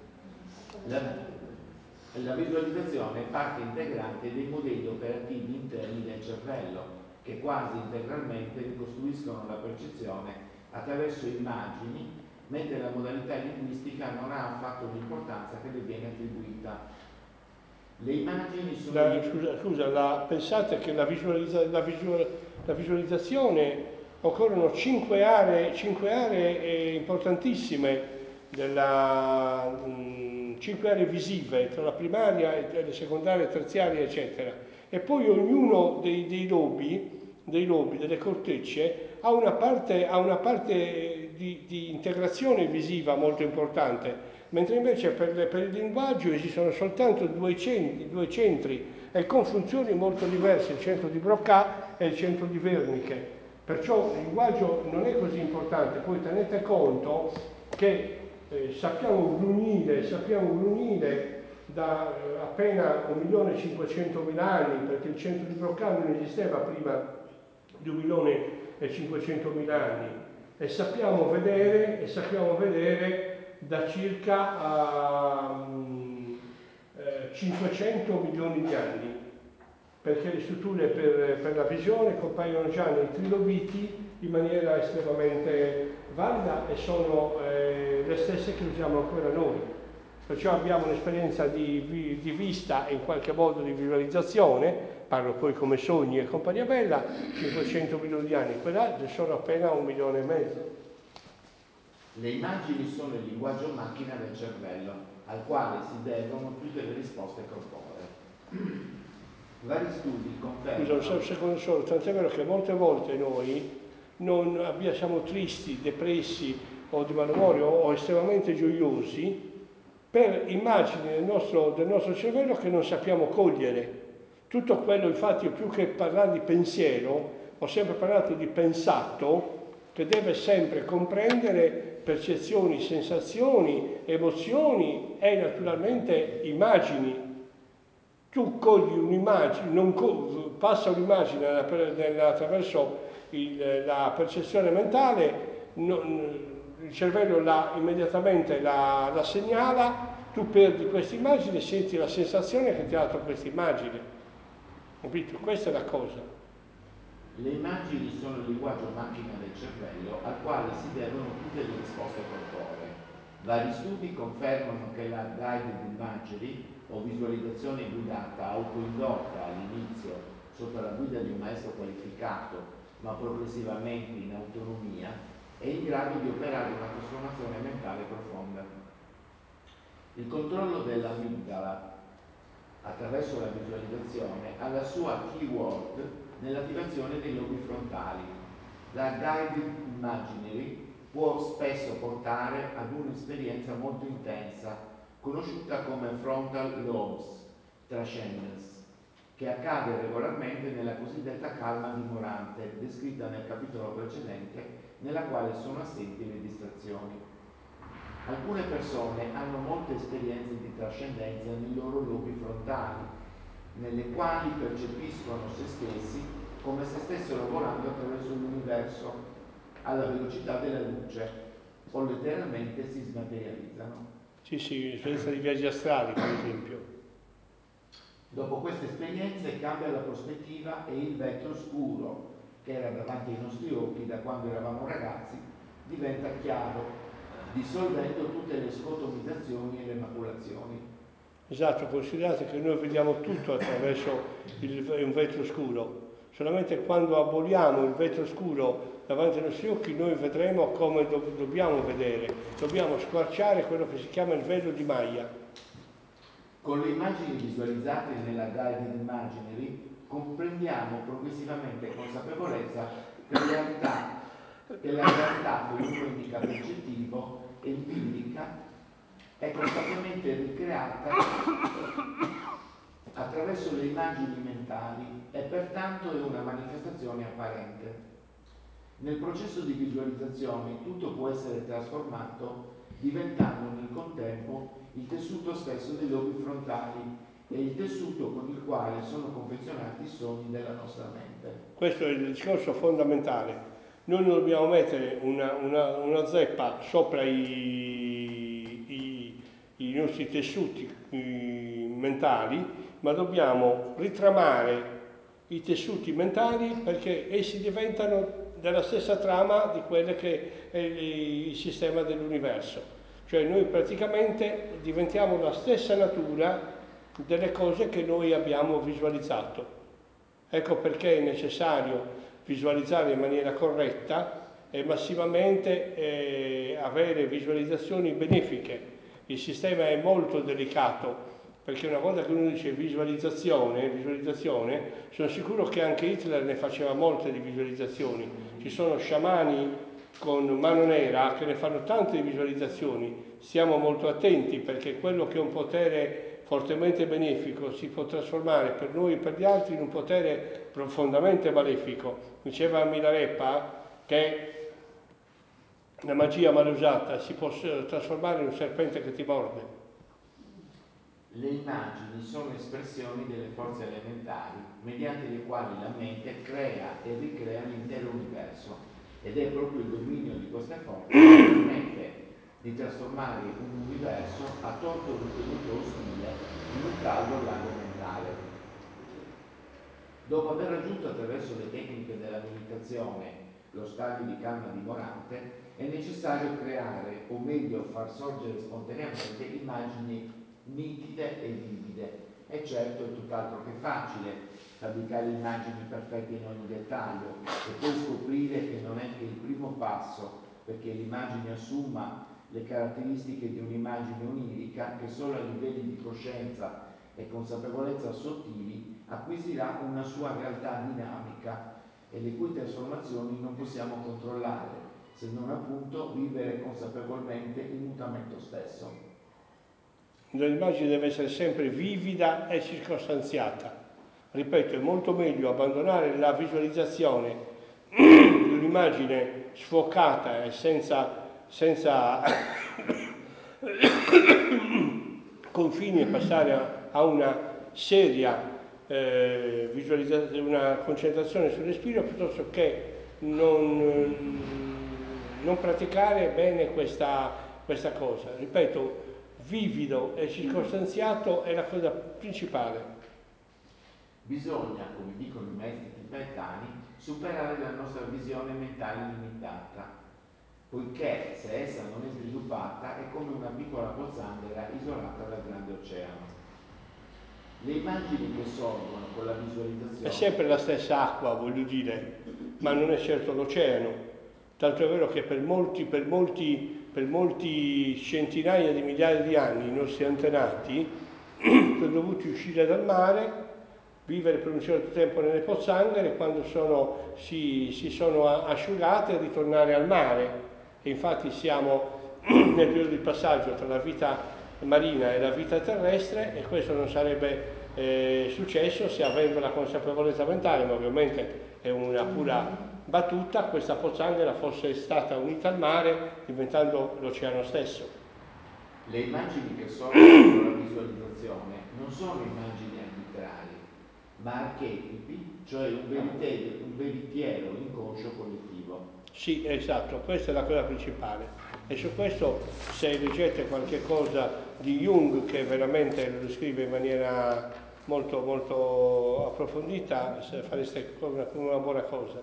La visualizzazione è parte integrante dei modelli operativi interni del cervello, che quasi integralmente ricostruiscono la percezione attraverso immagini, mentre la modalità linguistica non ha affatto l'importanza che le viene attribuita. Le immagini sono... Pensate che la visualizzazione occorrono 5 aree importantissime, 5 aree visive tra la primaria e le secondarie, terziarie, eccetera. E poi ognuno dei lobi, delle cortecce, ha una parte di integrazione visiva molto importante. Mentre invece per il linguaggio esistono soltanto due centri e con funzioni molto diverse, il centro di Broca e il centro di Wernicke. Perciò il linguaggio non è così importante. Poi tenete conto che sappiamo grunire da appena 1.500.000 anni, perché il centro di Broca non esisteva prima di 1.500.000 anni, e sappiamo vedere da circa 500 milioni di anni, perché le strutture per la visione compaiono già nei trilobiti in maniera estremamente valida e sono le stesse che usiamo ancora noi. Perciò abbiamo un'esperienza di vista e in qualche modo di visualizzazione, parlo poi come sogni e compagnia bella, 500 milioni di anni, quella sono appena 1,5 milioni. Le immagini sono il linguaggio macchina del cervello, al quale si devono tutte le risposte corporee. Vari studi confermano... Scusa, un secondo solo, tant'è vero che molte volte noi siamo tristi, depressi o di malumore o estremamente gioiosi per immagini del nostro cervello che non sappiamo cogliere. Tutto quello, infatti, più che parlare di pensiero, ho sempre parlato di pensato, che deve sempre comprendere percezioni, sensazioni, emozioni e naturalmente immagini. Tu cogli un'immagine, passa un'immagine attraverso la percezione mentale, il cervello immediatamente la segnala, tu perdi questa immagine e senti la sensazione che ti ha dato questa immagine. Capito? Questa è la cosa. Le immagini sono il linguaggio macchina del cervello al quale si devono tutte le risposte corporee. Vari studi confermano che la guided imagery o visualizzazione guidata autoindotta all'inizio sotto la guida di un maestro qualificato ma progressivamente in autonomia è in grado di operare una trasformazione mentale profonda. Il controllo dell'amigdala attraverso la visualizzazione ha la sua keyword nell'attivazione dei lobi frontali. La guided imagery può spesso portare ad un'esperienza molto intensa, conosciuta come frontal lobes transcendence, che accade regolarmente nella cosiddetta calma dimorante, descritta nel capitolo precedente, nella quale sono assenti le distrazioni. Alcune persone hanno molte esperienze di trascendenza nei loro lobi frontali, nelle quali percepiscono se stessi come se stessero volando attraverso l'universo alla velocità della luce o letteralmente si smaterializzano. Sì, l'esperienza di viaggi astrali, per esempio. Dopo queste esperienze cambia la prospettiva e il vetro scuro, che era davanti ai nostri occhi da quando eravamo ragazzi, diventa chiaro, dissolvendo tutte le scotomizzazioni e le maculazioni. Esatto, considerate che noi vediamo tutto attraverso un vetro scuro. Solamente quando aboliamo il vetro scuro davanti ai nostri occhi noi vedremo come dobbiamo vedere. Dobbiamo squarciare quello che si chiama il velo di Maya. Con le immagini visualizzate nella guided imagery comprendiamo progressivamente consapevolezza che la realtà fenomenica percettivo empirica è costantemente ricreata attraverso le immagini mentali e pertanto è una manifestazione apparente. Nel processo di visualizzazione tutto può essere trasformato diventando nel contempo il tessuto stesso dei lobi frontali e il tessuto con il quale sono confezionati i sogni della nostra mente. Questo è il discorso fondamentale. Noi non dobbiamo mettere una zeppa sopra i nostri tessuti mentali, ma dobbiamo ritramare i tessuti mentali perché essi diventano della stessa trama di quello che è il sistema dell'universo. Cioè noi praticamente diventiamo la stessa natura delle cose che noi abbiamo visualizzato. Ecco perché è necessario visualizzare in maniera corretta e massivamente avere visualizzazioni benefiche. Il sistema è molto delicato perché una volta che uno dice visualizzazione, sono sicuro che anche Hitler ne faceva molte di visualizzazioni. Ci sono sciamani con mano nera che ne fanno tante visualizzazioni. Stiamo molto attenti perché quello che è un potere fortemente benefico si può trasformare per noi e per gli altri in un potere profondamente malefico. Diceva Milarepa che la magia mal usata si può trasformare in un serpente che ti morde. Le immagini sono espressioni delle forze elementari mediante le quali la mente crea e ricrea l'intero universo ed è proprio il dominio di queste forze che permette di trasformare un universo a torto ritenuto ostile in un caldo lago mentale. Dopo aver raggiunto attraverso le tecniche della meditazione lo stadio di calma dimorante, è necessario creare, o meglio far sorgere spontaneamente, immagini nitide e vivide. E certo è tutt'altro che facile fabbricare immagini perfette in ogni dettaglio e poi scoprire che non è che il primo passo perché l'immagine assuma le caratteristiche di un'immagine onirica che solo a livelli di coscienza e consapevolezza sottili acquisirà una sua realtà dinamica e le cui trasformazioni non possiamo controllare, se non appunto vivere consapevolmente il mutamento stesso. L'immagine deve essere sempre vivida e circostanziata. Ripeto, è molto meglio abbandonare la visualizzazione di un'immagine sfocata e senza confini e passare a una seria visualizzazione, una concentrazione sul respiro piuttosto che non praticare bene questa cosa. Ripeto, vivido e circostanziato è la cosa principale. Bisogna, come dicono i maestri tibetani, superare la nostra visione mentale limitata, poiché se essa non è sviluppata è come una piccola pozzanghera isolata dal grande oceano. Le immagini che sorgono con la visualizzazione... È sempre la stessa acqua, voglio dire, ma non è certo l'oceano. Tanto è vero che per molti centinaia di migliaia di anni i nostri antenati sono dovuti uscire dal mare, vivere per un certo tempo nelle pozzanghere, quando si sono asciugate e ritornare al mare. E infatti siamo nel periodo di passaggio tra la vita marina e la vita terrestre, e questo non sarebbe successo se, avendo la consapevolezza mentale, ma ovviamente è una pura battuta, questa pozzanghera fosse stata unita al mare, diventando l'oceano stesso. Le immagini che sorgono con la visualizzazione non sono immagini arbitrarie, ma archetipi, cioè un veritiero inconscio collettivo. Sì, esatto, questa è la cosa principale. E su questo, se leggete qualche cosa di Jung, che veramente lo descrive in maniera molto, molto approfondita, fareste una buona cosa.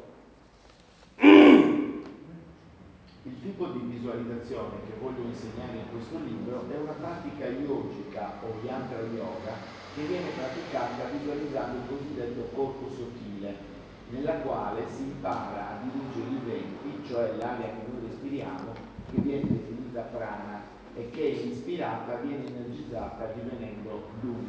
Il tipo di visualizzazione che voglio insegnare in questo libro è una pratica yogica o yantra yoga che viene praticata visualizzando il cosiddetto corpo sottile, nella quale si impara a dirigere i venti, cioè l'aria che noi respiriamo, che viene definita prana e che ispirata viene energizzata divenendo lumi.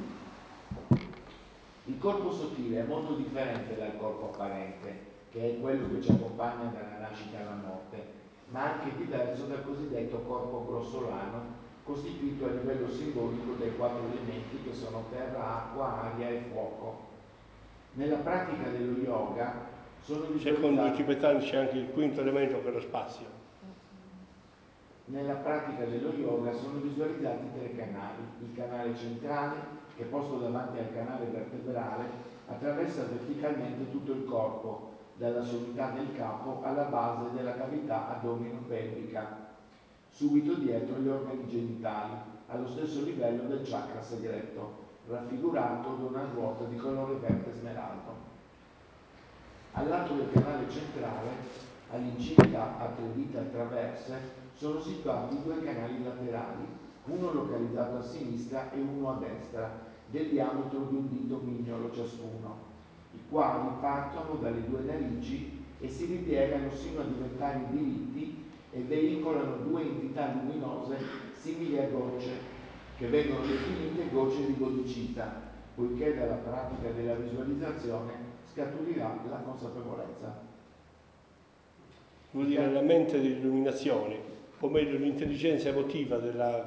Il corpo sottile è molto differente dal corpo apparente, che è quello che ci accompagna dalla nascita alla morte, ma anche diverso dal cosiddetto corpo grossolano, costituito a livello simbolico dai 4 elementi che sono terra, acqua, aria e fuoco. Nella pratica dello yoga sono visualizzati... Secondo i tibetani c'è anche il quinto elemento, che è lo spazio. Nella pratica dello yoga sono visualizzati 3 canali. Il canale centrale, che posto davanti al canale vertebrale, attraversa verticalmente tutto il corpo, dalla sommità del capo alla base della cavità addomino-pelvica, subito dietro gli organi genitali, allo stesso livello del chakra segreto, raffigurato da una ruota di colore verde smeraldo. Al lato del canale centrale, all'incinta a 3 dita traverse, sono situati 2 canali laterali, uno localizzato a sinistra e uno a destra, del diametro di un dito mignolo ciascuno, i quali partono dalle 2 narici e si ripiegano sino a diventare diritti e veicolano 2 entità luminose simili a gocce, che vengono definite gocce di bodhicitta, poiché dalla pratica della visualizzazione scaturirà la consapevolezza. Vuol dire la mente dell'illuminazione, o meglio l'intelligenza emotiva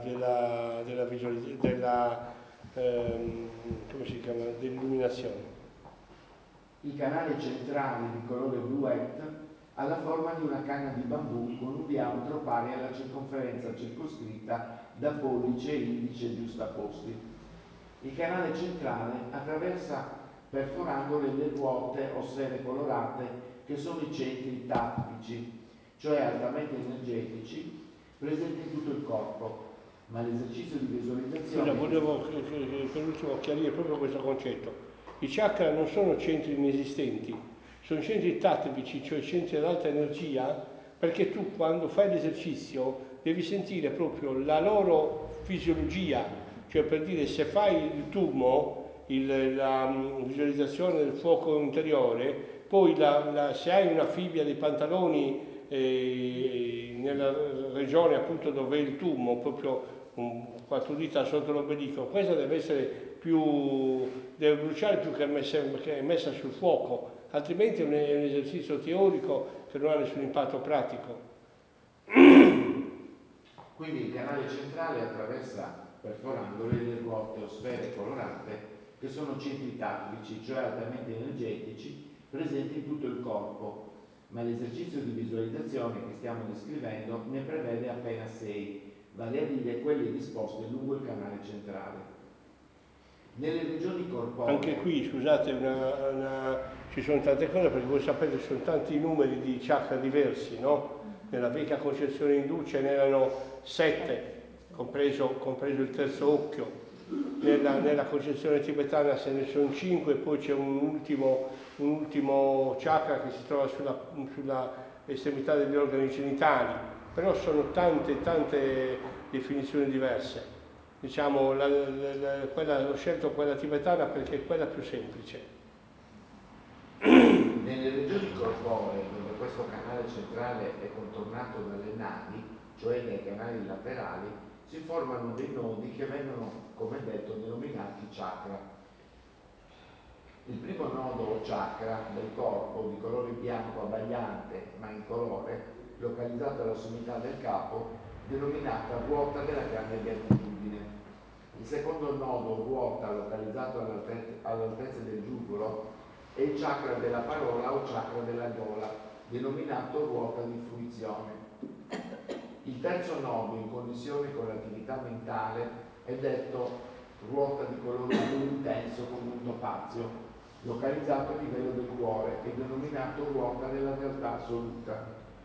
dell'illuminazione. Il canale centrale di colore bluette ha la forma di una canna di bambù con un diametro pari alla circonferenza circoscritta da pollice e indice giustapposti. Il canale centrale attraversa perforando le ruote o sfere colorate che sono i centri tattici, cioè altamente energetici, presenti in tutto il corpo, ma l'esercizio di visualizzazione... Volevo per ultimo chiarire proprio questo concetto. I chakra non sono centri inesistenti, sono centri tattici, cioè centri ad alta energia, perché tu quando fai l'esercizio devi sentire proprio la loro fisiologia, cioè per dire, se fai il tumo, la visualizzazione del fuoco interiore, poi se hai una fibbia dei pantaloni nella regione appunto dove è il tumo, proprio 4 dita sotto l'ombelico, questa deve bruciare più che è messa sul fuoco, altrimenti è un esercizio teorico che non ha nessun impatto pratico. Quindi il canale centrale attraversa perforandole le ruote o sfere colorate che sono centri tattici, cioè altamente energetici, presenti in tutto il corpo, ma l'esercizio di visualizzazione che stiamo descrivendo ne prevede appena 6, vale a dire quelle disposte lungo il canale centrale. Nelle regioni corporee... Anche qui, scusate, ci sono tante cose, perché voi sapete ci sono tanti numeri di chakra diversi, no? Nella vecchia concezione indù ce n'erano 7, compreso il terzo occhio. nella concezione tibetana se ne sono 5, poi c'è un ultimo chakra che si trova sulla estremità degli organi genitali, però sono tante definizioni diverse. Diciamo, ho scelto quella tibetana perché è quella più semplice. Nelle regioni corporee, dove questo canale centrale è contornato dalle navi, cioè nei canali laterali, si formano dei nodi che vengono, come detto, denominati chakra. Il primo nodo o chakra del corpo, di colore bianco abbagliante ma incolore, localizzato alla sommità del capo, denominata ruota della grande beatitudine. Il secondo nodo o ruota, localizzato all'altezza del giugolo, è il chakra della parola o chakra della gola, denominato ruota di fruizione. Il terzo nodo, in connessione con l'attività mentale, è detto ruota di colore blu intenso come un topazio, localizzato a livello del cuore e denominato ruota della realtà assoluta.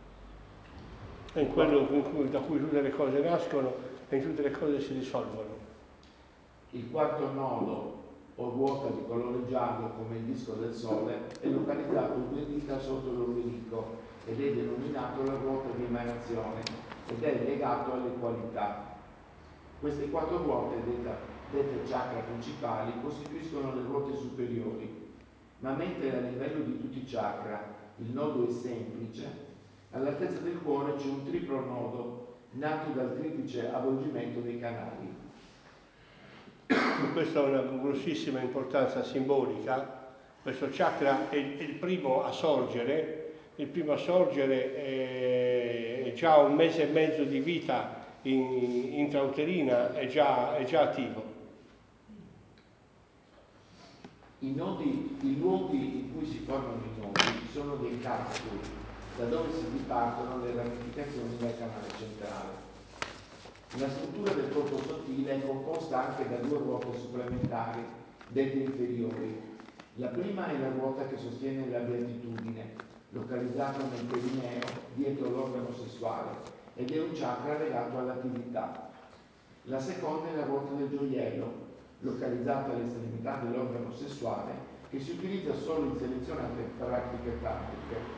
È quello da cui tutte le cose nascono e tutte le cose si risolvono. Il quarto nodo o ruota di colore giallo come il disco del sole è localizzato 2 dita sotto l'ombelico ed è denominato la ruota di emanazione ed è legato alle qualità. Queste 4 ruote, dette chakra principali, costituiscono le ruote superiori, ma mentre a livello di tutti i chakra il nodo è semplice, all'altezza del cuore c'è un triplo nodo nato dal triplice avvolgimento dei canali. Questa ha una grossissima importanza simbolica. Questo chakra è il primo a sorgere. Il primo a sorgere è già 1 mese e mezzo di vita intrauterina, è già attivo. I luoghi in cui si formano i nodi sono dei capsuli, da dove si dipartono le ramificazioni del canale centrale. La struttura del corpo sottile è composta anche da 2 ruote supplementari, dette inferiori. La prima è la ruota che sostiene la beatitudine, localizzata nel perineo, dietro l'organo sessuale, ed è un chakra legato all'attività. La seconda è la ruota del gioiello, localizzata all'estremità dell'organo sessuale, che si utilizza solo in selezionate pratiche tantriche.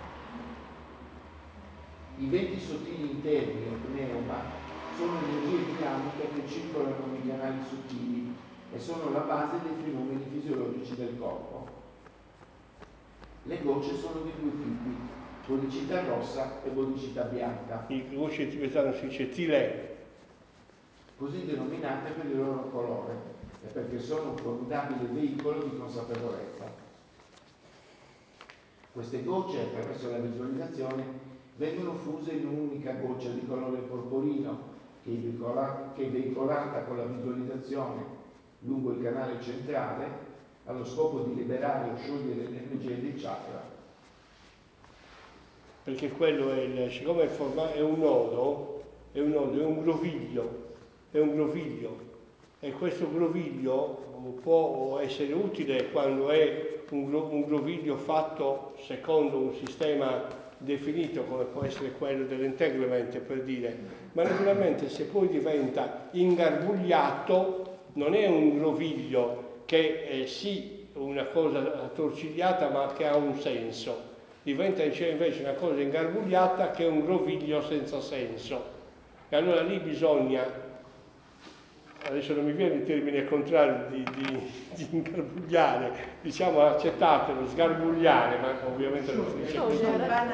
I venti sottili interni o pneuma sono energie dinamiche che circolano nei canali sottili e sono la base dei fenomeni fisiologici del corpo. Le gocce sono di 2 tipi, bodhicitta rossa e bodhicitta bianca. In gocce tibetano si dice tile, così denominate per il loro colore e perché sono un formidabile veicolo di consapevolezza. Queste gocce, attraverso la visualizzazione, vengono fuse in un'unica goccia di colore porporino che è veicolata con la visualizzazione lungo il canale centrale allo scopo di liberare o sciogliere l'energia dei chakra. Perché quello siccome è un nodo, è un groviglio e questo groviglio può essere utile quando è un groviglio fatto secondo un sistema definito come può essere quello dell'integrament, per dire, ma naturalmente se poi diventa ingarbugliato non è un groviglio che è sì una cosa attorcigliata ma che ha un senso, diventa invece una cosa ingarbugliata che è un groviglio senza senso. E allora lì bisogna, adesso non mi viene il termine contrario di ingarbugliare, diciamo accettatelo, sgarbugliare, ma ovviamente non si dice così.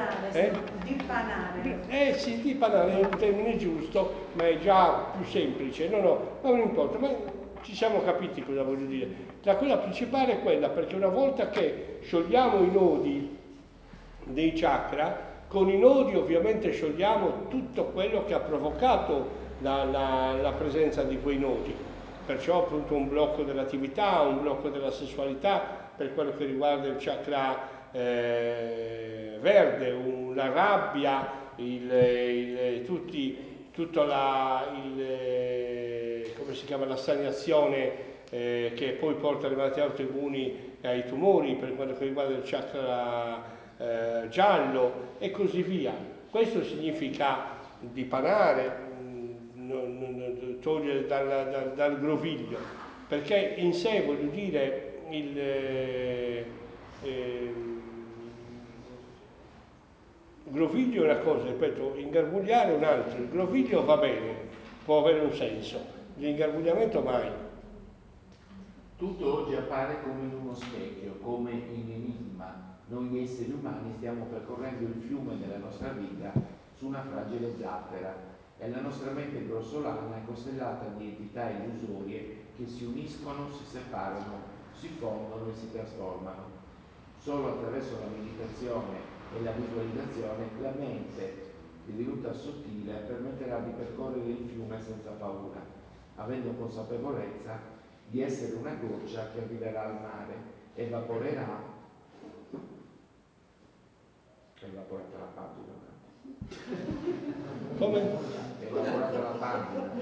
Dipanare. Sì, dipanare è il termine giusto, ma è già più semplice. No, ma non importa, ma ci siamo capiti cosa voglio dire. La cosa principale è quella, perché una volta che sciogliamo i nodi dei chakra, con i nodi ovviamente sciogliamo tutto quello che ha provocato la presenza di quei nodi, perciò appunto un blocco dell'attività, un blocco della sessualità per quello che riguarda il chakra verde, la rabbia, come si chiama, la stagnazione che poi porta alle malattie autoimmuni e ai tumori per quello che riguarda il chakra giallo e così via. Questo significa dipanare, togliere dal groviglio. perché in sé, voglio dire, il groviglio è una cosa, ripeto, ingarbugliare è un altro. Il groviglio va bene, può avere un senso, l'ingarbugliamento mai. Tutto oggi appare come in uno specchio, come in enigma. Noi esseri umani stiamo percorrendo il fiume della nostra vita su una fragile zattera e la nostra mente grossolana è costellata di entità illusorie che si uniscono, si separano, si fondono e si trasformano. Solo attraverso la meditazione e la visualizzazione la mente, divenuta sottile, permetterà di percorrere il fiume senza paura, avendo consapevolezza di essere una goccia che arriverà al mare, evaporerà. È evaporata la pagina. Come? È evaporata la pagina.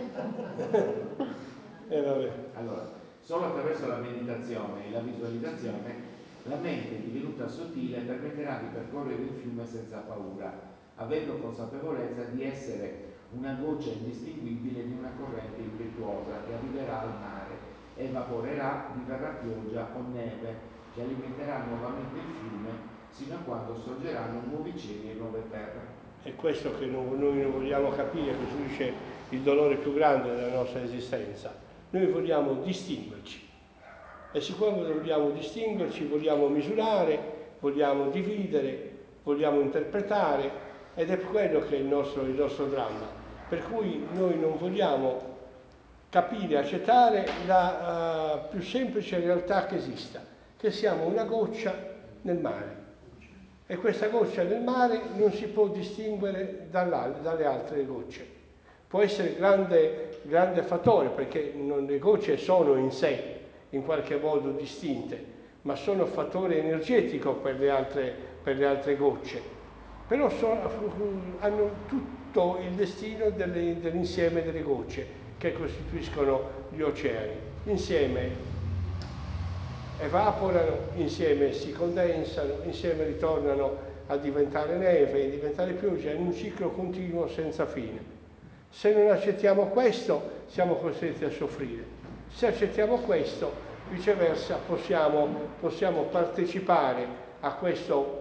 Vabbè. Allora, solo attraverso la meditazione e la visualizzazione la mente divenuta sottile permetterà di percorrere il fiume senza paura, avendo consapevolezza di essere una goccia indistinguibile di una corrente impetuosa che arriverà al mare, evaporerà, diverrà pioggia o neve che alimenterà nuovamente il fiume sino a quando sorgeranno nuovi cieli e nuove terre. È questo che noi non vogliamo capire, costituisce il dolore più grande della nostra esistenza. Noi vogliamo distinguerci. E siccome vogliamo distinguerci, vogliamo misurare, vogliamo dividere, vogliamo interpretare, ed è quello che è il nostro dramma. Per cui noi non vogliamo capire, accettare la più semplice realtà che esista, che siamo una goccia nel mare. E questa goccia nel mare non si può distinguere dalle altre gocce. Può essere grande fattore, perché le gocce sono in sé in qualche modo distinte, ma sono fattore energetico per le altre gocce. Però hanno tutto il destino dell'insieme delle gocce che costituiscono gli oceani. Insieme evaporano, insieme si condensano, insieme ritornano a diventare neve, a diventare pioggia, in un ciclo continuo senza fine. Se non accettiamo questo, siamo costretti a soffrire. Se accettiamo questo, viceversa, possiamo partecipare a questo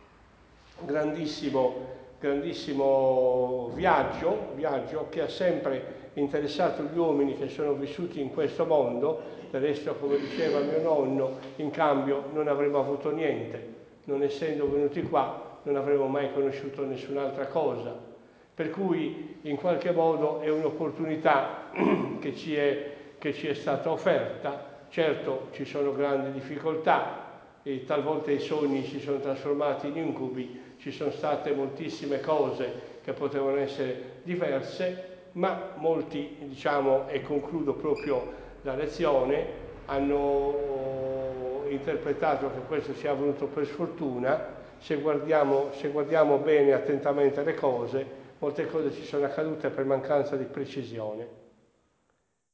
grandissimo viaggio che ha sempre interessato gli uomini che sono vissuti in questo mondo. Del resto, come diceva mio nonno, in cambio non avremmo avuto niente. Non essendo venuti qua, non avremmo mai conosciuto nessun'altra cosa. Per cui, in qualche modo, è un'opportunità che ci è stata offerta. Certo, ci sono grandi difficoltà e talvolta i sogni si sono trasformati in incubi, ci sono state moltissime cose che potevano essere diverse, ma molti, diciamo, e concludo proprio la lezione, hanno interpretato che questo sia avvenuto per sfortuna. Se guardiamo bene attentamente le cose, molte cose ci sono accadute per mancanza di precisione.